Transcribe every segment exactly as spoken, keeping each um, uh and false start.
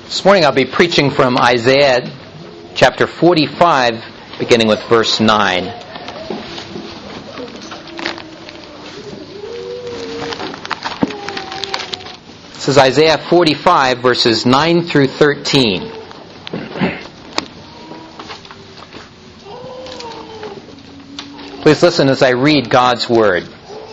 This morning I'll be preaching from Isaiah chapter forty-five, beginning with verse nine. This is Isaiah forty-five, verses nine through thirteen. Please listen as I read God's Word.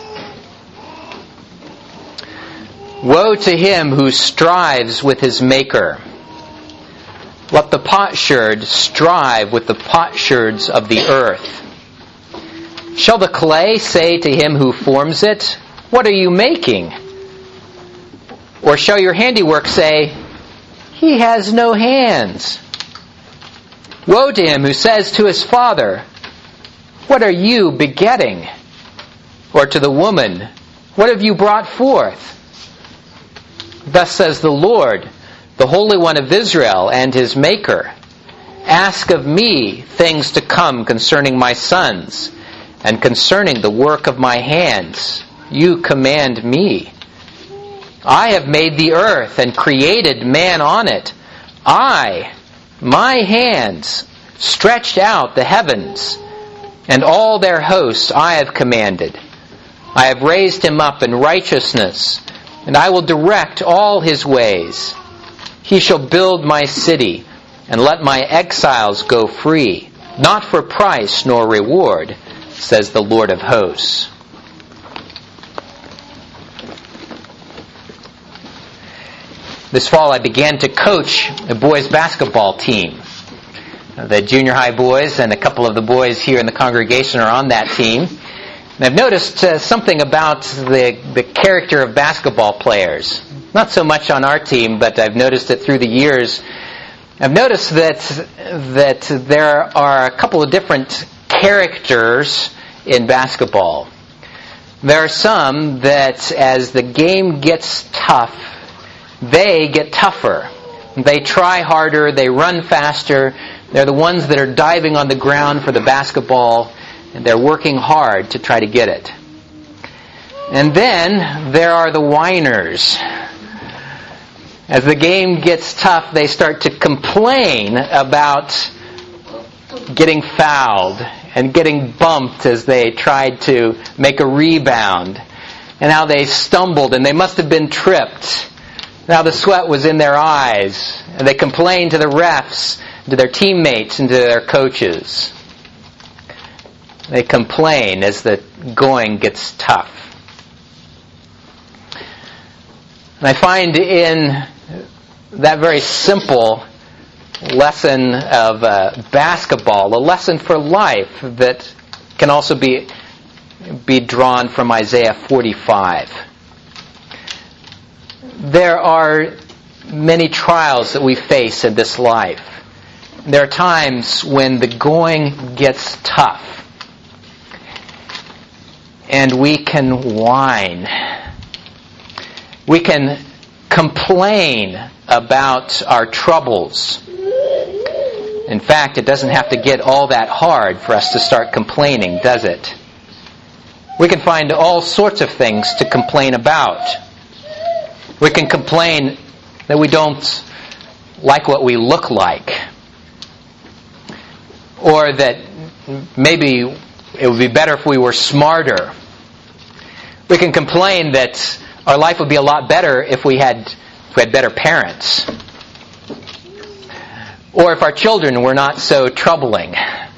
Woe to him who strives with his Maker. Let the potsherd strive with the potsherds of the earth. Shall the clay say to him who forms it, "What are you making?" Or shall your handiwork say, "He has no hands"? Woe to him who says to his father, "What are you begetting?" Or to the woman, "What have you brought forth?" Thus says the Lord, the Holy One of Israel and his Maker, "Ask of me things to come concerning my sons, and concerning the work of my hands. You command me. I have made the earth and created man on it. I, my hands, stretched out the heavens, and all their hosts I have commanded. I have raised him up in righteousness, and I will direct all his ways. He shall build my city, and let my exiles go free, not for price nor reward, says the Lord of hosts." This fall I began to coach a boys' basketball team. The junior high boys and a couple of the boys here in the congregation are on that team. And I've noticed uh, something about the, the character of basketball players. Not so much on our team, but I've noticed it through the years. I've noticed that that there are a couple of different characters in basketball. There are some that as the game gets tough, they get tougher. They try harder, they run faster. They're the ones that are diving on the ground for the basketball, and they're working hard to try to get it. And then there are the whiners. As the game gets tough, they start to complain about getting fouled and getting bumped as they tried to make a rebound, and how they stumbled and they must have been tripped. Now the sweat was in their eyes, and they complain to the refs, to their teammates, and to their coaches. They complain as the going gets tough. And I find in that very simple lesson of uh, basketball, a lesson for life that can also be, be drawn from Isaiah forty-five. There are many trials that we face in this life. There are times when the going gets tough, and we can whine. We can complain about our troubles. In fact, it doesn't have to get all that hard for us to start complaining, does it? We can find all sorts of things to complain about. We can complain that we don't like what we look like, or that maybe it would be better if we were smarter. We can complain that our life would be a lot better if we had if we had better parents, or if our children were not so troubling.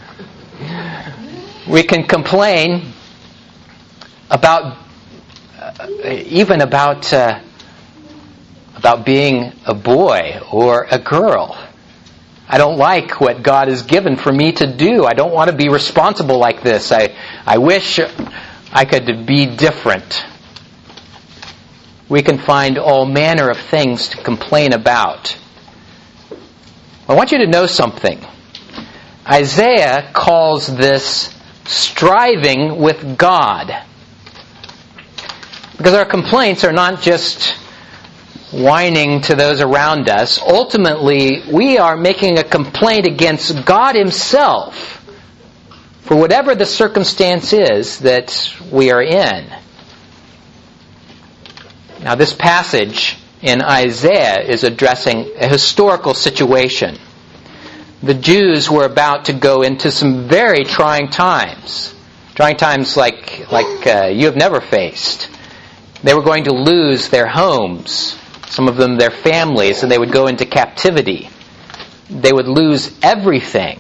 We can complain about uh, even about uh, about being a boy or a girl. I don't like what God has given for me to do. I don't want to be responsible like this. I, I wish I could be different. We can find all manner of things to complain about. I want you to know something. Isaiah calls this striving with God. Because our complaints are not just whining to those around us. Ultimately, we are making a complaint against God Himself for whatever the circumstance is that we are in. Now, this passage in Isaiah is addressing a historical situation. The Jews were about to go into some very trying times. Trying times like, like uh, you have never faced. They were going to lose their homes, some of them their families, and they would go into captivity. They would lose everything.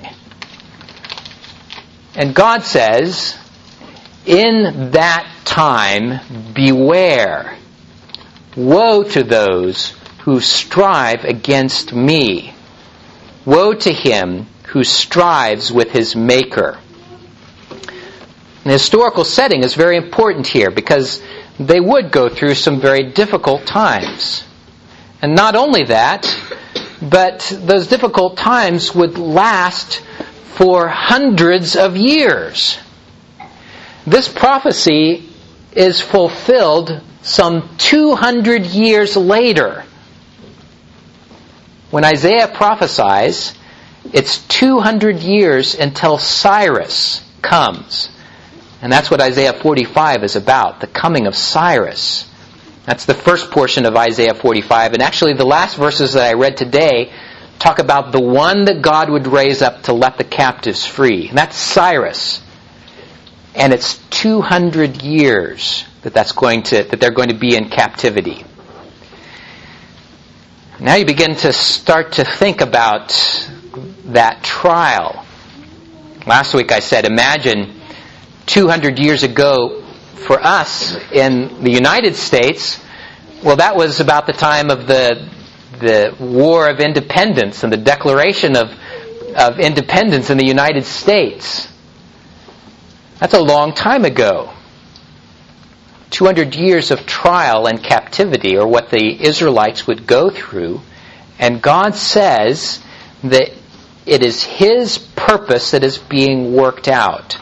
And God says, in that time, beware. Woe to those who strive against me. Woe to him who strives with his Maker. The historical setting is very important here because they would go through some very difficult times. And not only that, but those difficult times would last for hundreds of years. This prophecy is fulfilled some two hundred years later. When Isaiah prophesies, it's two hundred years until Cyrus comes. And that's what Isaiah forty-five is about, the coming of Cyrus. That's the first portion of Isaiah forty-five. And actually the last verses that I read today talk about the one that God would raise up to let the captives free. And that's Cyrus. And it's two hundred years that that's going to that they're going to be in captivity. Now you begin to start to think about that trial. Last week I said, imagine two hundred years ago for us in the United States, well, that was about the time of the the War of Independence and the Declaration of, of Independence in the United States. That's a long time ago. two hundred years of trial and captivity are what the Israelites would go through. And God says that it is His purpose that is being worked out.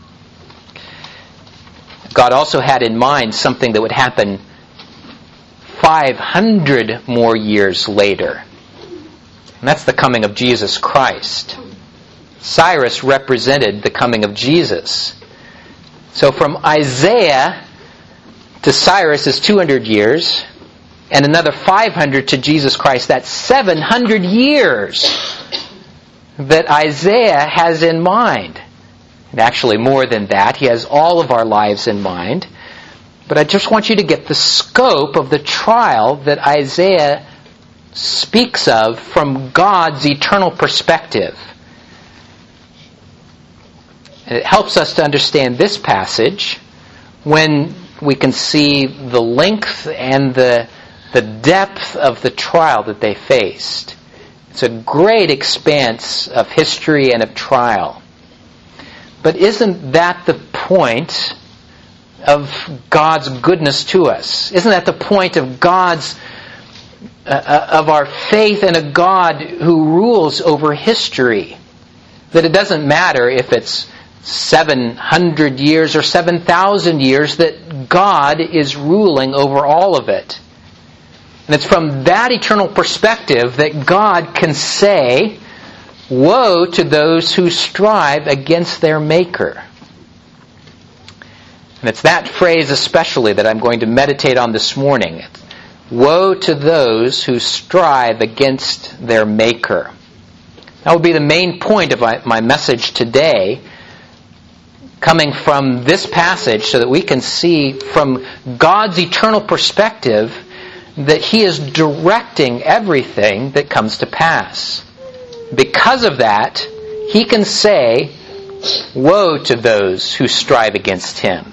God also had in mind something that would happen five hundred more years later. And that's the coming of Jesus Christ. Cyrus represented the coming of Jesus. So from Isaiah to Cyrus is two hundred years, and another five hundred to Jesus Christ. That's seven hundred years that Isaiah has in mind. And actually more than that, he has all of our lives in mind. But I just want you to get the scope of the trial that Isaiah speaks of from God's eternal perspective. And it helps us to understand this passage when we can see the length and the, the depth of the trial that they faced. It's a great expanse of history and of trial. But isn't that the point of God's goodness to us? Isn't that the point of God's uh, of our faith in a God who rules over history? That it doesn't matter if it's seven hundred years or seven thousand years, that God is ruling over all of it. And it's from that eternal perspective that God can say, woe to those who strive against their Maker. And it's that phrase especially that I'm going to meditate on this morning. Woe to those who strive against their Maker. That will be the main point of my, my message today, coming from this passage so that we can see from God's eternal perspective that He is directing everything that comes to pass. Because of that, He can say, woe to those who strive against Him.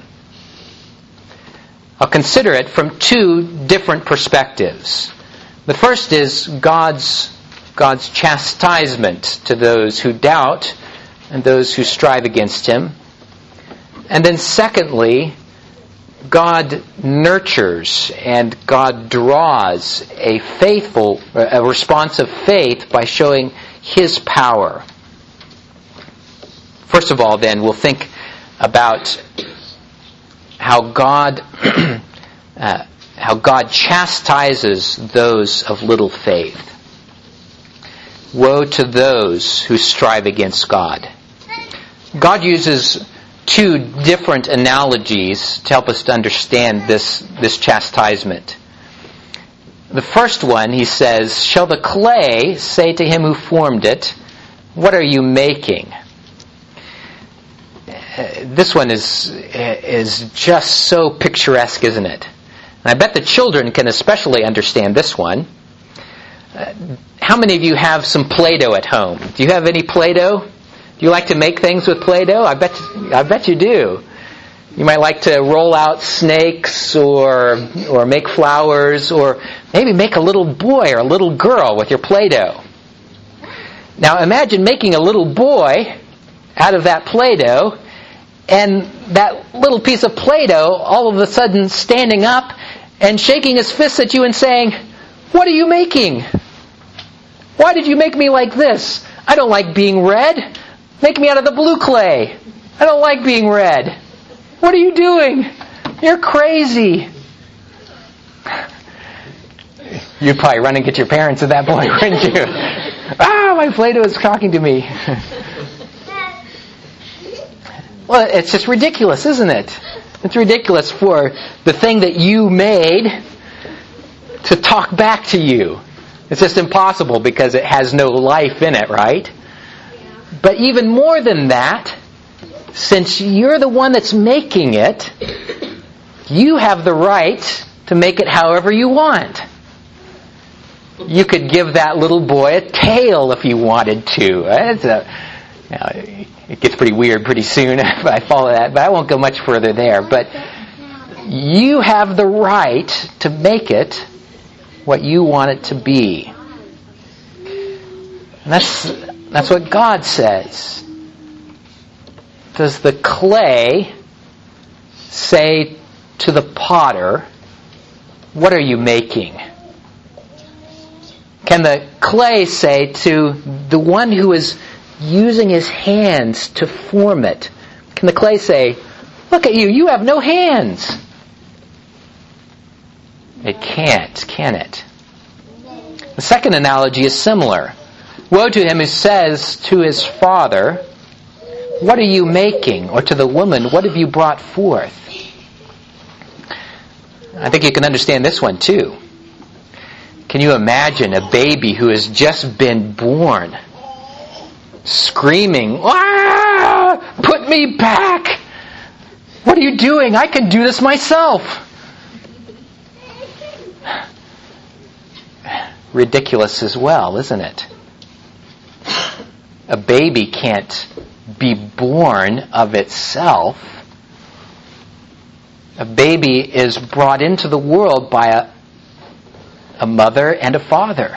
I'll consider it from two different perspectives. The first is God's, God's chastisement to those who doubt and those who strive against Him. And then secondly, God nurtures and God draws a faithful, a response of faith by showing His power. First of all, then, we'll think about how God uh, how God chastises those of little faith. Woe to those who strive against God. God uses two different analogies to help us to understand this, this chastisement. the first one, he says, shall the clay say to him who formed it, what are you making? This one is is just so picturesque, isn't it? And I bet the children can especially understand this one. Uh, how many of you have some Play-Doh at home? Do you have any Play-Doh? Do you like to make things with Play-Doh? I bet I bet you do. You might like to roll out snakes or or make flowers or maybe make a little boy or a little girl with your Play-Doh. Now imagine making a little boy out of that Play-Doh, and that little piece of Play-Doh all of a sudden standing up and shaking his fists at you and saying, what are you making? Why did you make me like this? I don't like being red. Make me out of the blue clay. I don't like being red. What are you doing? You're crazy. You'd probably run and get your parents at that point, wouldn't you? Ah, my Play-Doh is talking to me. Well, it's just ridiculous, isn't it? It's ridiculous for the thing that you made to talk back to you. It's just impossible because it has no life in it, right? But even more than that, since you're the one that's making it, you have the right to make it however you want. You could give that little boy a tail if you wanted to. It's a, you know, it gets pretty weird pretty soon if I follow that, but I won't go much further there. But you have the right to make it what you want it to be. And that's that's what God says. Does the clay say to the potter, what are you making? Can the clay say to the one who is using his hands to form it, can the clay say, look at you, you have no hands? It can't, can it? The second analogy is similar. Woe to him who says to his father, what are you making? Or to the woman, what have you brought forth? I think you can understand this one too. Can you imagine a baby who has just been born screaming, ah, put me back! What are you doing? I can do this myself. Ridiculous as well, isn't it? A baby can't be born of itself. A baby is brought into the world by a, a mother and a father.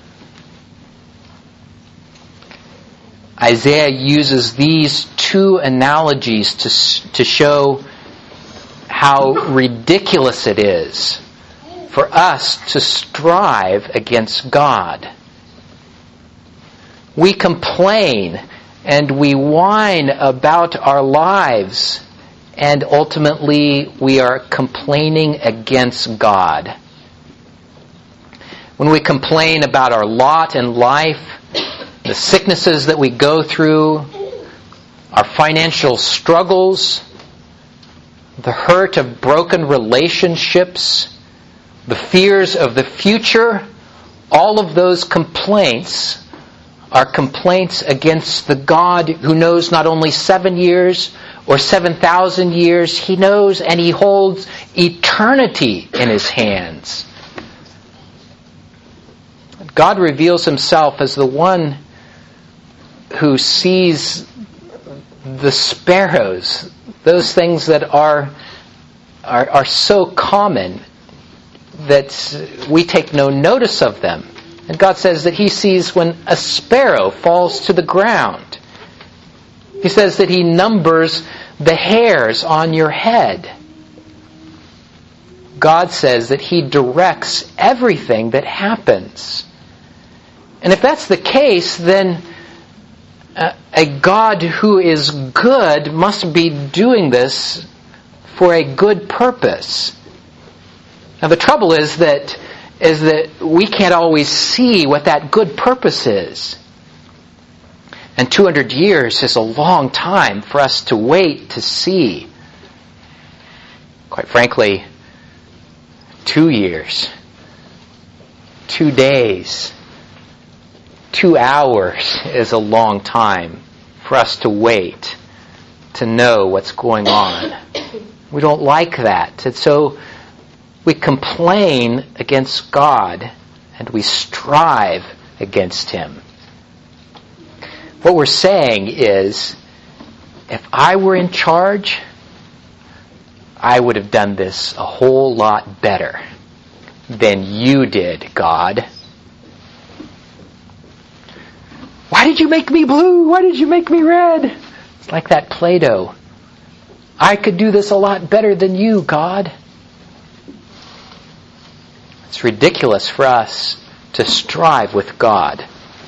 Isaiah uses these two analogies to, to show how ridiculous it is for us to strive against God. We complain and we whine about our lives, and ultimately we are complaining against God. When we complain about our lot in life, the sicknesses that we go through, our financial struggles, the hurt of broken relationships, the fears of the future, all of those complaints are complaints against the God who knows not only seven years or seven thousand years, He knows and He holds eternity in His hands. God reveals Himself as the one who sees the sparrows, those things that are, are are so common that we take no notice of them. And God says that He sees when a sparrow falls to the ground. He says that He numbers the hairs on your head. God says that He directs everything that happens. And if that's the case, then Uh, a God who is good must be doing this for a good purpose. Now the trouble is that is that we can't always see what that good purpose is. And two hundred years is a long time for us to wait to see. Quite frankly, two years two days, two hours is a long time for us to wait to know what's going on. We don't like that. And so we complain against God and we strive against Him. What we're saying is, if I were in charge, I would have done this a whole lot better than you did, God. Why did you make me blue? Why did you make me red? It's like that Play-Doh. I could do this a lot better than you, God. It's ridiculous for us to strive with God.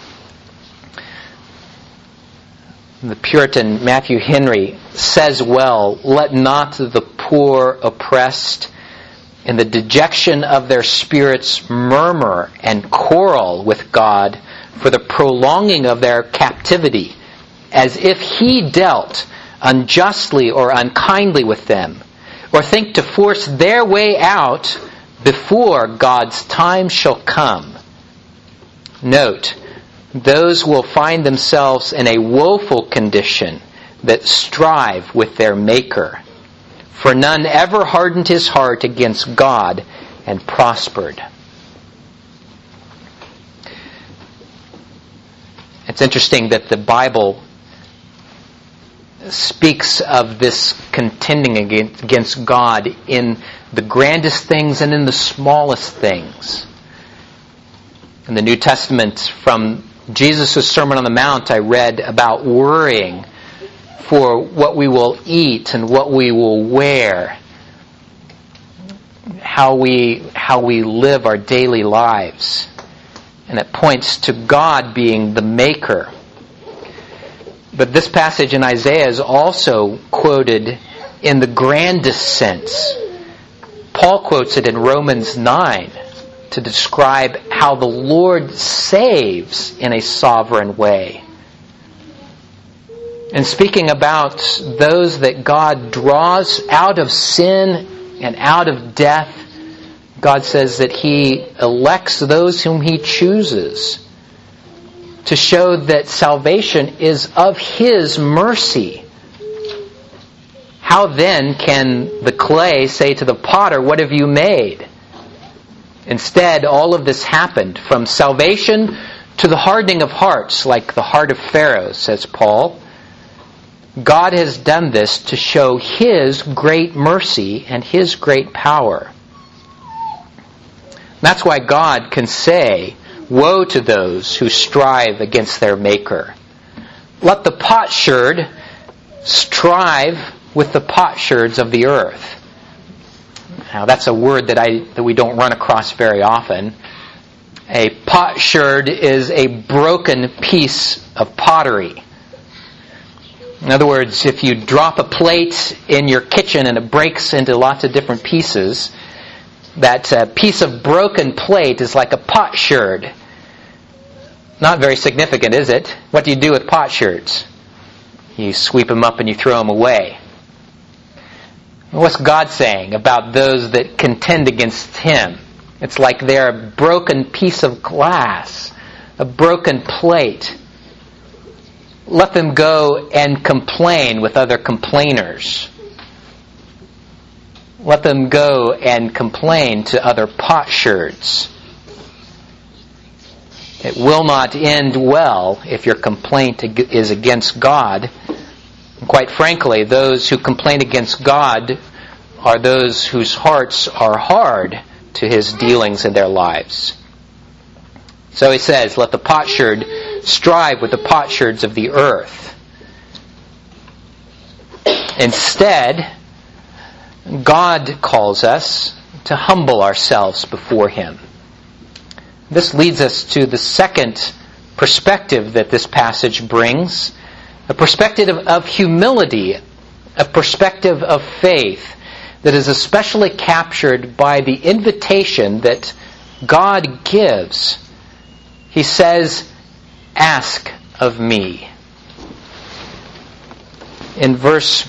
The Puritan Matthew Henry says well, "Let not the poor oppressed in the dejection of their spirits murmur and quarrel with God for the prolonging of their captivity, as if He dealt unjustly or unkindly with them, or think to force their way out before God's time shall come." Note, those will find themselves in a woeful condition that strive with their Maker. For none ever hardened his heart against God and prospered. It's interesting that the Bible speaks of this contending against God in the grandest things and in the smallest things. In the New Testament, from Jesus' Sermon on the Mount, I read about worrying for what we will eat and what we will wear, how we how we live our daily lives. And it points to God being the maker. But this passage in Isaiah is also quoted in the grandest sense. Paul quotes it in Romans nine to describe how the Lord saves in a sovereign way. And speaking about those that God draws out of sin and out of death, God says that He elects those whom He chooses to show that salvation is of His mercy. How then can the clay say to the potter, "What have you made?" Instead, all of this happened from salvation to the hardening of hearts, like the heart of Pharaoh, says Paul. God has done this to show His great mercy and His great power. That's why God can say, "Woe to those who strive against their Maker. Let the potsherd strive with the potsherds of the earth." Now, that's a word that I that we don't run across very often. A potsherd is a broken piece of pottery. In other words, if you drop a plate in your kitchen and it breaks into lots of different pieces, that uh, piece of broken plate is like a potsherd. Not very significant, is it? What do you do with potsherds? You sweep them up and you throw them away. What's God saying about those that contend against Him? It's like they're a broken piece of glass, a broken plate. Let them go and complain with other complainers. Let them go and complain to other potsherds. It will not end well if your complaint is against God. And quite frankly, those who complain against God are those whose hearts are hard to His dealings in their lives. So He says, let the potsherd strive with the potsherds of the earth. Instead, God calls us to humble ourselves before Him. This leads us to the second perspective that this passage brings, a perspective of, of humility, a perspective of faith that is especially captured by the invitation that God gives. He says, "Ask of me." In verse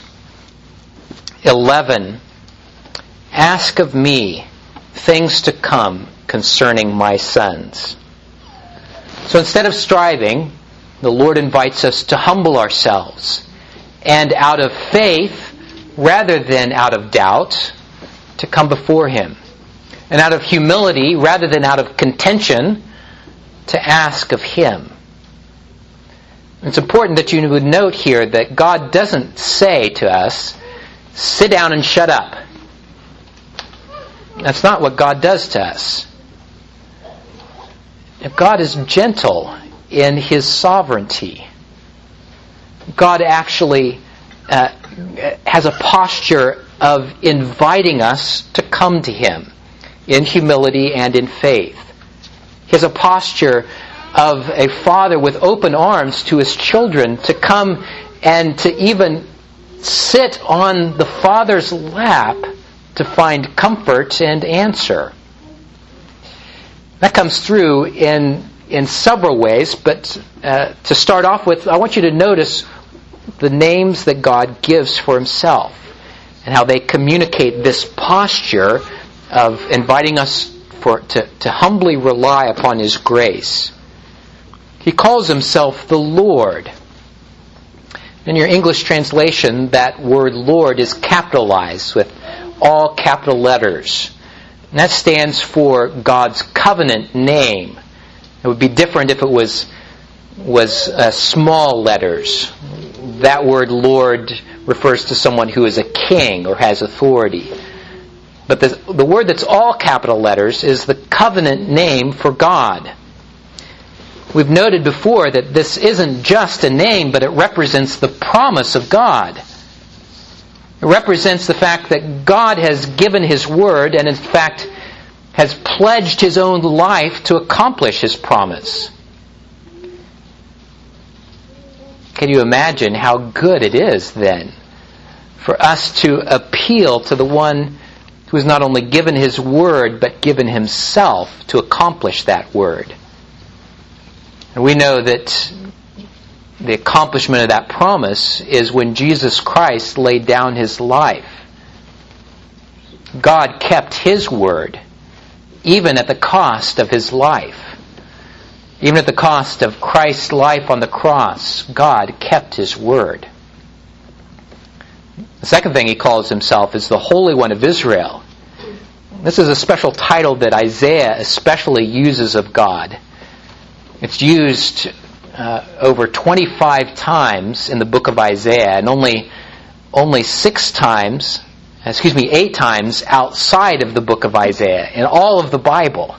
eleven, "Ask of me things to come concerning my sons. So instead of striving, the Lord invites us to humble ourselves, and out of faith, rather than out of doubt, to come before Him. And out of humility, rather than out of contention, to ask of Him. It's important that you would note here that God doesn't say to us, sit down and shut up. That's not what God does to us. God is gentle in His sovereignty. God actually uh, has a posture of inviting us to come to Him in humility and in faith. He has a posture of a father with open arms to his children to come and to even sit on the Father's lap to find comfort and answer. That comes through in in several ways, but uh, to start off with, I want you to notice the names that God gives for Himself and how they communicate this posture of inviting us for to, to humbly rely upon His grace. He calls Himself the Lord. In your English translation, that word Lord is capitalized with all capital letters. And that stands for God's covenant name. It would be different if it was was uh, small letters. That word Lord refers to someone who is a king or has authority. But the, the word that's all capital letters is the covenant name for God. We've noted before that this isn't just a name, but it represents the promise of God. It represents the fact that God has given His word and in fact has pledged His own life to accomplish His promise. Can you imagine how good it is then for us to appeal to the one who has not only given His word but given Himself to accomplish that word? And we know that the accomplishment of that promise is when Jesus Christ laid down His life. God kept His word, even at the cost of His life. Even at the cost of Christ's life on the cross, God kept His word. The second thing He calls Himself is the Holy One of Israel. This is a special title that Isaiah especially uses of God. It's used uh, over twenty-five times in the book of Isaiah, and only only six times, excuse me, eight times outside of the book of Isaiah in all of the Bible.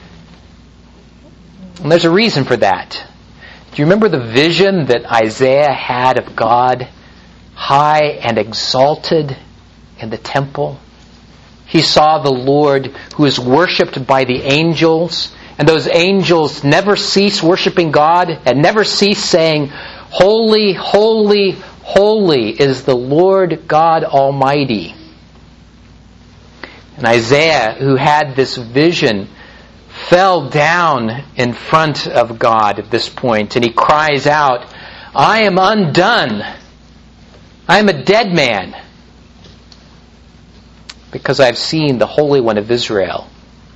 And there's a reason for that. Do you remember the vision that Isaiah had of God high and exalted in the temple? He saw the Lord who is worshipped by the angels. And those angels never cease worshiping God and never cease saying, Holy, holy, holy is the Lord God Almighty. And Isaiah, who had this vision, fell down in front of God at this point, and he cries out, I am undone. I am a dead man, because I've seen the Holy One of Israel.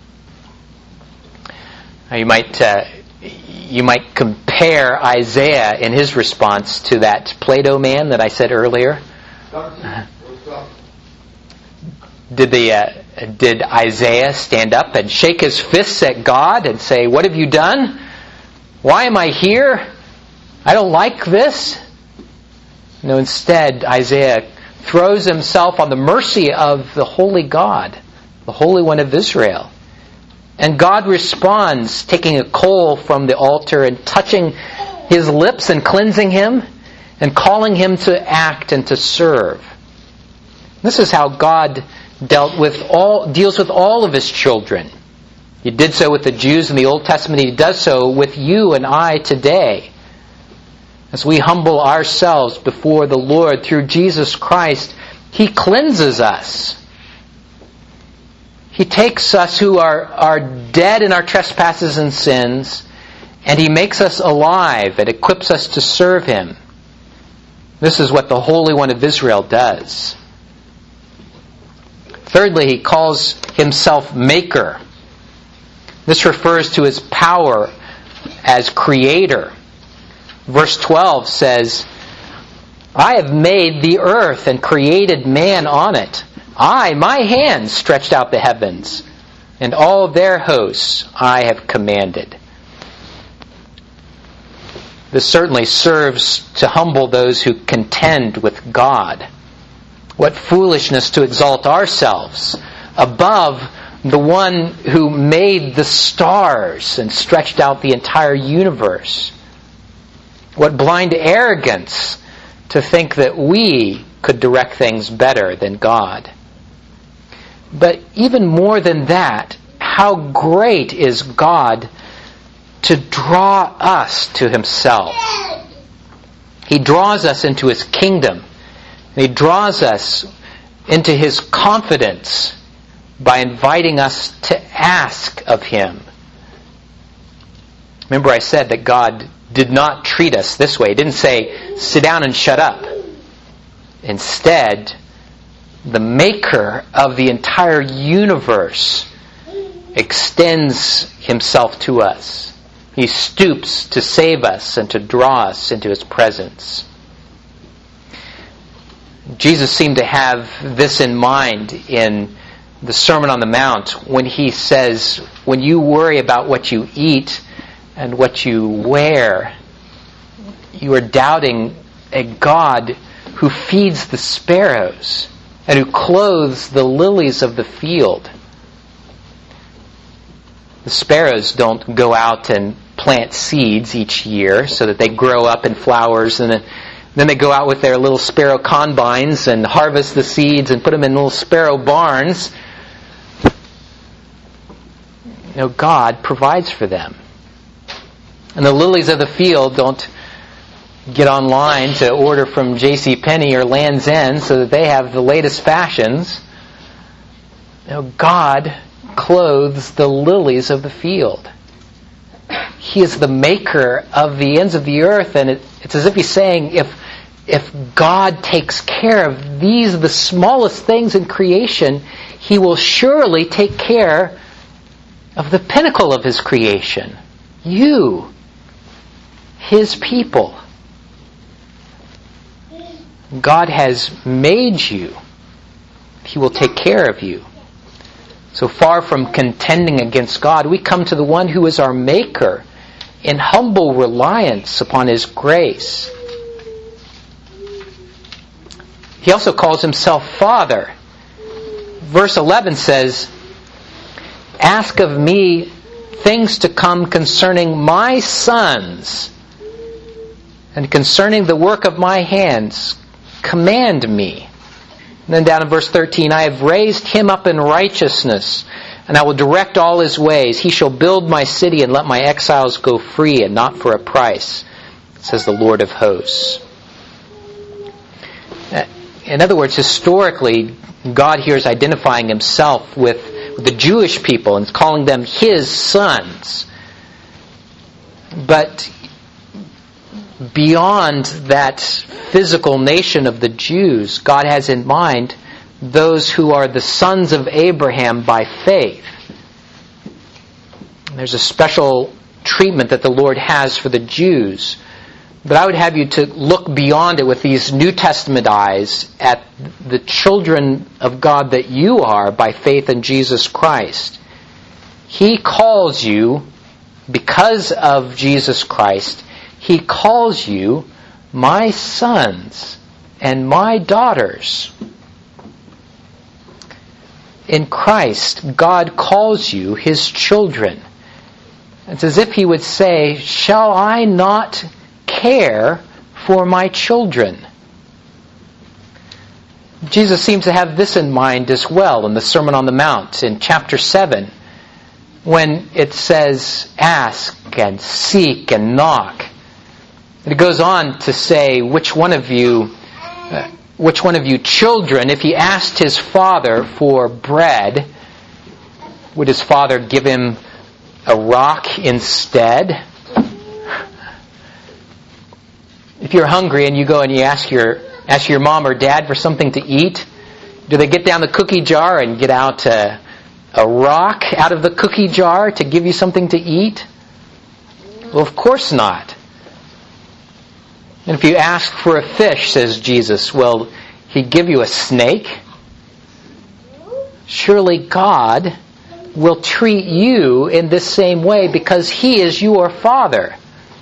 Now you might uh, you might compare Isaiah in his response to that Play-Doh man that I said earlier. Did the uh, did Isaiah stand up and shake his fists at God and say, "What have you done? Why am I here? I don't like this." No, instead Isaiah throws himself on the mercy of the holy God, the Holy One of Israel. And God responds, taking a coal from the altar and touching his lips and cleansing him and calling him to act and to serve. This is how God dealt with all, deals with all of His children. He did so with the Jews in the Old Testament. He does so with you and I today. As we humble ourselves before the Lord through Jesus Christ, He cleanses us. He takes us who are, are dead in our trespasses and sins, and He makes us alive and equips us to serve Him. This is what the Holy One of Israel does. Thirdly, He calls Himself Maker. This refers to his power as creator. Verse twelve says, I have made the earth and created man on it. I, my hands, stretched out the heavens, and all their hosts I have commanded. This certainly serves to humble those who contend with God. What foolishness to exalt ourselves above the one who made the stars and stretched out the entire universe. What blind arrogance to think that we could direct things better than God. But even more than that, how great is God to draw us to himself. He draws us into his kingdom. And he draws us into his confidence by inviting us to ask of him. Remember I said that God did not treat us this way. He didn't say, sit down and shut up. Instead, the maker of the entire universe extends himself to us. He stoops to save us and to draw us into his presence. Jesus seemed to have this in mind in the Sermon on the Mount when he says, when you worry about what you eat and what you wear, you are doubting a God who feeds the sparrows and who clothes the lilies of the field. The sparrows don't go out and plant seeds each year so that they grow up in flowers, and then, then they go out with their little sparrow combines and harvest the seeds and put them in little sparrow barns. You know, God provides for them. And the lilies of the field don't get online to order from JCPenney or Land's End so that they have the latest fashions. You know, God clothes the lilies of the field. He is the maker of the ends of the earth, and it, it's as if he's saying, if if God takes care of these, the smallest things in creation, he will surely take care of the pinnacle of his creation. You, his people. God has made you. He will take care of you. So far from contending against God, we come to the one who is our maker in humble reliance upon his grace. He also calls himself Father. Verse eleven says, ask of me things to come concerning my sons, and concerning the work of my hands, command me. And then down in verse thirteen, I have raised him up in righteousness, and I will direct all his ways. He shall build my city and let my exiles go free, and not for a price, says the Lord of hosts. In other words, historically, God here is identifying himself with, with the Jewish people and calling them his sons. But beyond that physical nation of the Jews, God has in mind those who are the sons of Abraham by faith. There's a special treatment that the Lord has for the Jews. But I would have you to look beyond it with these New Testament eyes at the children of God that you are by faith in Jesus Christ. He calls you, because of Jesus Christ, he calls you my sons and my daughters. In Christ, God calls you his children. It's as if he would say, shall I not care for my children? Jesus seems to have this in mind as well in the Sermon on the Mount in chapter seven, when it says, ask and seek and knock. It goes on to say, which one of you, uh, which one of you children, if he asked his father for bread, would his father give him a rock instead? If you're hungry and you go and you ask your ask your mom or dad for something to eat, do they get down the cookie jar and get out a, a rock out of the cookie jar to give you something to eat? Well, of course not. And if you ask for a fish, says Jesus, will He give you a snake? Surely God will treat you in this same way because He is your Father.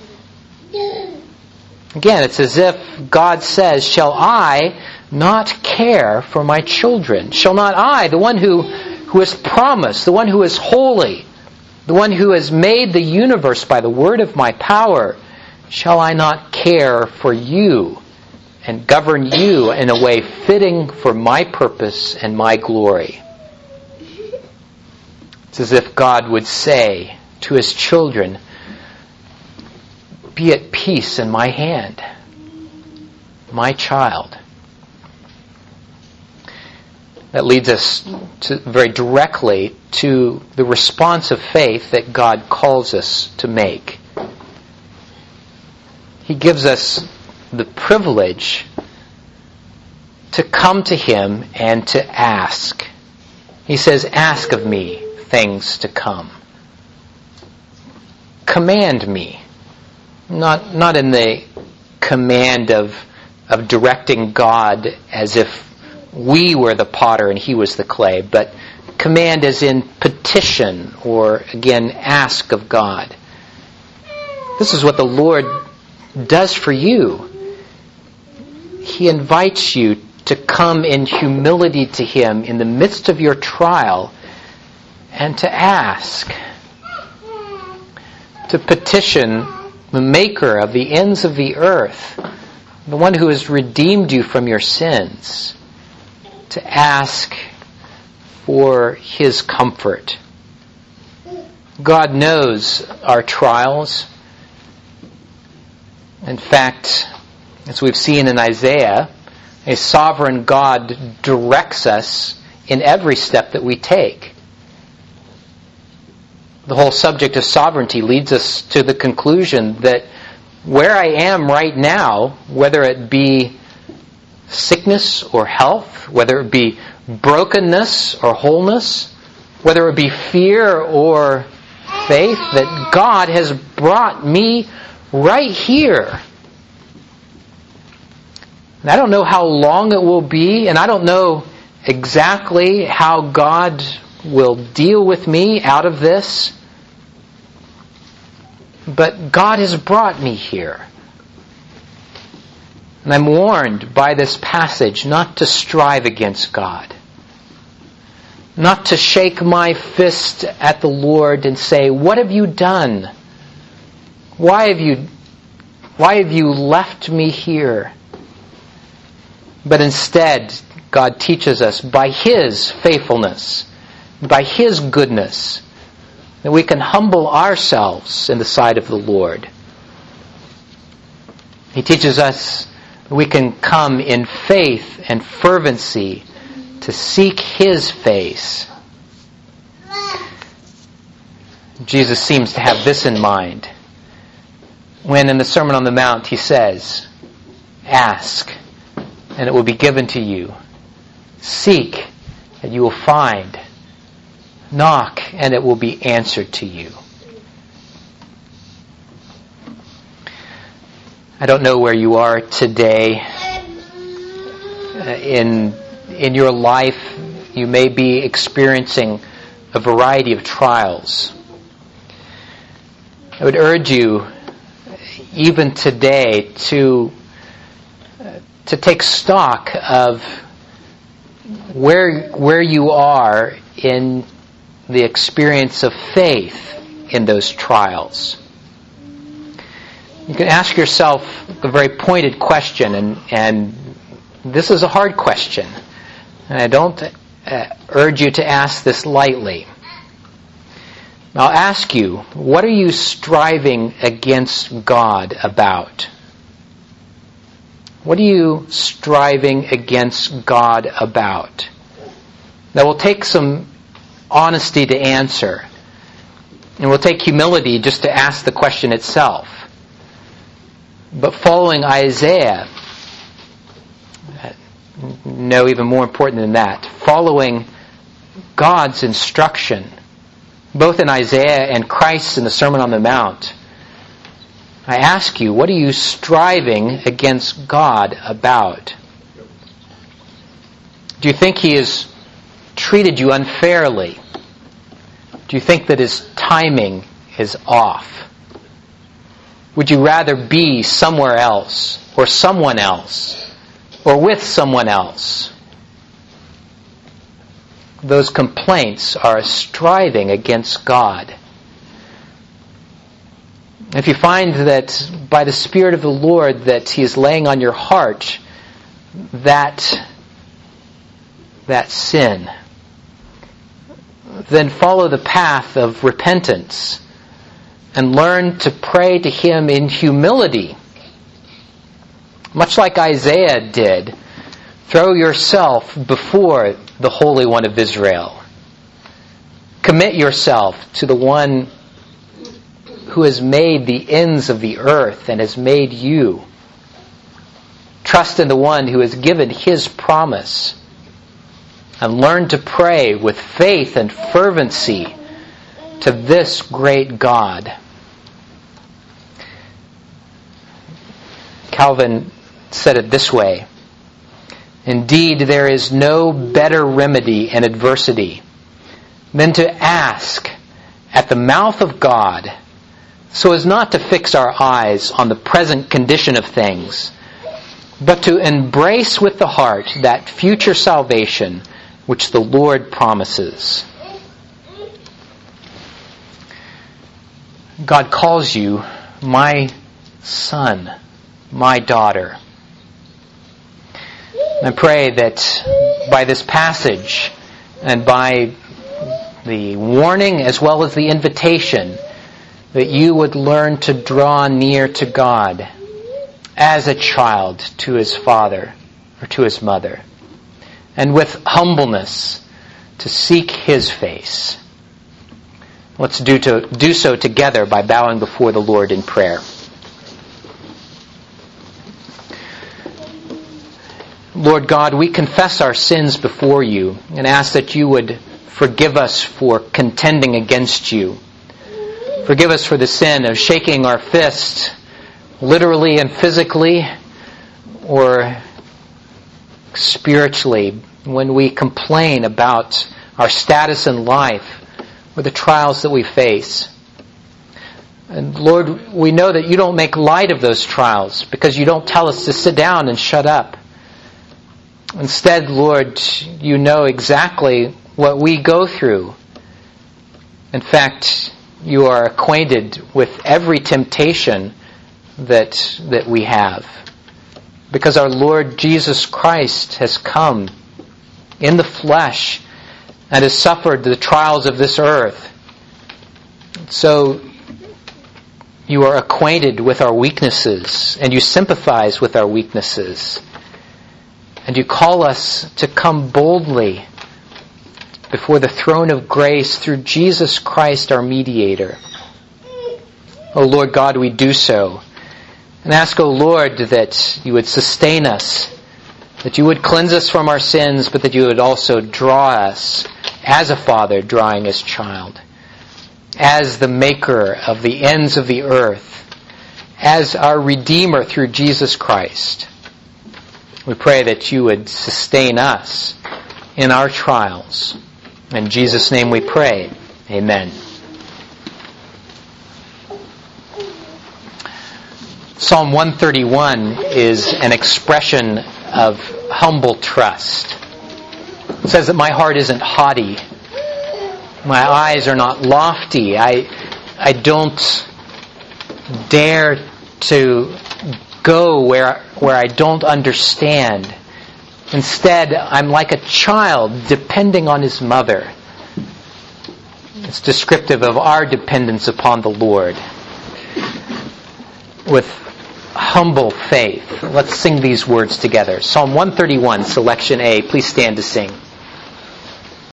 Again, it's as if God says, shall I not care for my children? Shall not I, the one who, who has promised, the one who is holy, the one who has made the universe by the word of my power, shall I not care for you and govern you in a way fitting for my purpose and my glory? It's as if God would say to His children, be at peace in my hand, my child. That leads us to, very directly to the response of faith that God calls us to make. He gives us the privilege to come to Him and to ask. He says, ask of me things to come. Command me. Not, not in the command of, of directing God as if we were the potter and He was the clay, but command as in petition or, again, ask of God. This is what the Lord does for you. He invites you to come in humility to Him in the midst of your trial and to ask, to petition the Maker of the ends of the earth, the one who has redeemed you from your sins, to ask for His comfort. God knows our trials. In fact, as we've seen in Isaiah, a sovereign God directs us in every step that we take. The whole subject of sovereignty leads us to the conclusion that where I am right now, whether it be sickness or health, whether it be brokenness or wholeness, whether it be fear or faith, that God has brought me right here. And I don't know how long it will be, and I don't know exactly how God will deal with me out of this. But God has brought me here. And I'm warned by this passage not to strive against God. Not to shake my fist at the Lord and say, what have you done? Why have you, why have you left me here? But instead, God teaches us by His faithfulness, by His goodness, that we can humble ourselves in the sight of the Lord. He teaches us that we can come in faith and fervency to seek His face. Jesus seems to have this in mind when in the Sermon on the Mount He says, ask, and it will be given to you. Seek, and you will find. Knock, and it will be answered to you. I don't know where you are today in in your life. You may be experiencing a variety of trials. I would urge you, even today, to to take stock of where where you are in the experience of faith in those trials. You can ask yourself a very pointed question, and, and this is a hard question. And I don't uh, urge you to ask this lightly. I'll ask you, what are you striving against God about? What are you striving against God about? That will take some honesty to answer. And will take humility just to ask the question itself. But following Isaiah, no, even more important than that, following God's instruction, both in Isaiah and Christ in the Sermon on the Mount, I ask you, what are you striving against God about? Do you think He has treated you unfairly? Do you think that His timing is off? Would you rather be somewhere else, or someone else, or with someone else? Those complaints are a striving against God. If you find that by the Spirit of the Lord that He is laying on your heart that, that sin, then follow the path of repentance and learn to pray to Him in humility. Much like Isaiah did, throw yourself before the Holy One of Israel. Commit yourself to the One who has made the ends of the earth and has made you. Trust in the One who has given His promise. And learn to pray with faith and fervency to this great God. Calvin said it this way: indeed, there is no better remedy in adversity than to ask at the mouth of God, so as not to fix our eyes on the present condition of things, but to embrace with the heart that future salvation which the Lord promises. God calls you my son, my daughter. I pray that by this passage and by the warning as well as the invitation, that you would learn to draw near to God as a child to his father or to his mother, and with humbleness to seek His face. Let's do, to, do so together by bowing before the Lord in prayer. Lord God, we confess our sins before you and ask that you would forgive us for contending against you. Forgive us for the sin of shaking our fist, literally and physically, or spiritually, when we complain about our status in life or the trials that we face. And Lord, we know that you don't make light of those trials because you don't tell us to sit down and shut up. Instead, Lord, you know exactly what we go through. In fact, you are acquainted with every temptation that that we have. Because our Lord Jesus Christ has come in the flesh and has suffered the trials of this earth. So you are acquainted with our weaknesses and you sympathize with our weaknesses. And you call us to come boldly before the throne of grace through Jesus Christ, our mediator. O Lord God, we do so. And ask, O Lord, that you would sustain us, that you would cleanse us from our sins, but that you would also draw us as a father drawing his child, as the maker of the ends of the earth, as our Redeemer through Jesus Christ. We pray that you would sustain us in our trials. In Jesus' name we pray. Amen. Psalm one thirty-one is an expression of humble trust. It says that my heart isn't haughty. My eyes are not lofty. I, I don't dare to go where, where I don't understand. Instead, I'm like a child depending on his mother. It's descriptive of our dependence upon the Lord. With humble faith. Let's sing these words together. Psalm one thirty-one, selection A. Please stand to sing.